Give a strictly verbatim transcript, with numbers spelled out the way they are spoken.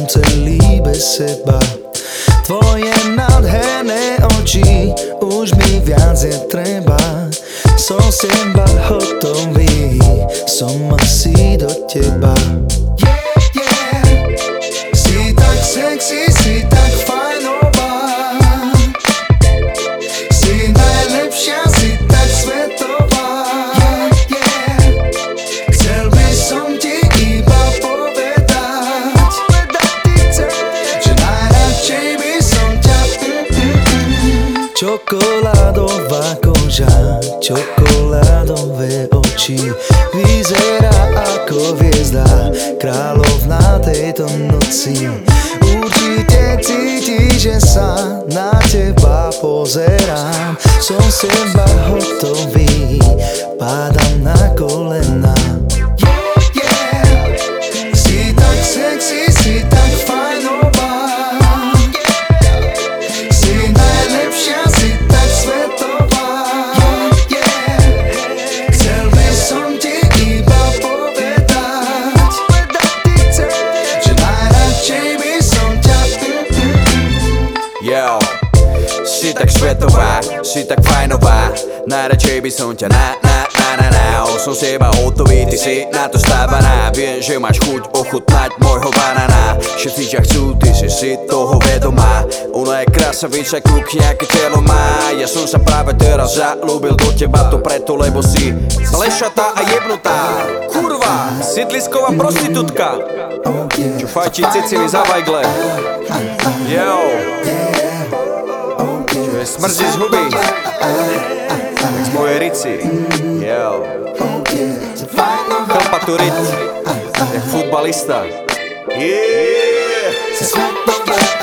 celý bez seba. Tvoje nádherné oči, už mi viac netreba. Som seba hotový, som asi do teba. Yeah, yeah. Si tak sexy, si tak fajnová. Si najlepšia, si tak svetová. Yeah, yeah. Chcel by som ti iba povedať, že najradšej by som ťa čokoládová koža, čokoládové oči, vyzerá ako hviezda, kráľovná tejto noci. Určite cítiš, že sa na teba pozerám. Som seba hotový, pádam na kolena. Yeah, yeah. Si tak sexy, si tak fajnová. Si najlepšia, si tak svetová. Yeah, yeah. Chcel by som ti iba povedať, že najradšej by som ťa Yo, si tak svetová, si tak fajnová. Najradšej by som ťa na, na, na, na, na. Som seba hotový, ty si na to stávaná. Viem, že máš chuť ochutnať môjho banana. Všetci ťa chcú, ty si si toho vedomá. Ona je krasavica, kúkňa, aké telo má. Ja som sa práve teraz zalúbil do teba. To preto, lebo si plešatá a jebnutá. Kurva, sídlisková prostitútka, čo fajčí cicily za vajgle. Yo, čo je smrdí z huby, tak z mojej rici. Yo, chlpatú ryť, jak futbalista. Yeah.